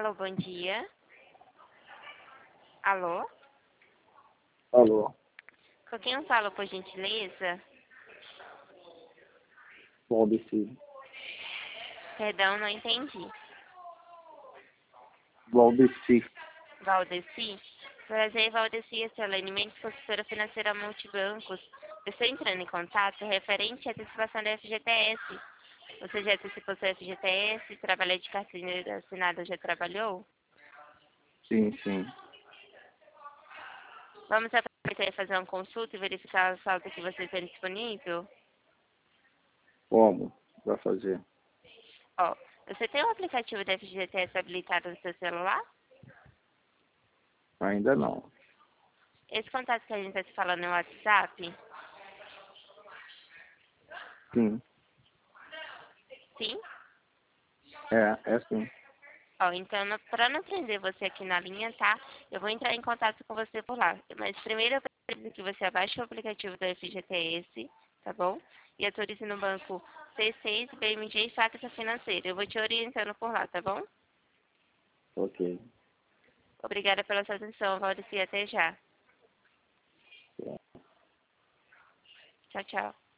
Alô, bom dia. Alô? Alô, Com quem eu falo, por gentileza? Valdeci. Perdão, não entendi. Valdeci. Valdeci? Prazer, Valdeci, é Celene Mendes, consultora financeira multibancos. Eu estou entrando em contato referente à antecipação da FGTS. Você já antecipou sua FGTS? Trabalhou de carteira assinada, já trabalhou? Sim, sim. Vamos aproveitar e fazer uma consulta e verificar o saldo que você tem disponível? Como vai fazer? Ó, você tem o aplicativo da FGTS habilitado no seu celular? Ainda não. Esse contato que a gente está se falando é o WhatsApp? Sim. Sim? É sim. Ó, então, para não prender você aqui na linha, tá? Eu vou entrar em contato com você por lá. Mas primeiro eu preciso que você abaixe o aplicativo da FGTS, tá bom? E autorize no banco C6, BMG e Facta Financeira. Eu vou te orientando por lá, tá bom? Ok. Obrigada pela sua atenção, Valdeci. Até já. Tchau, tchau.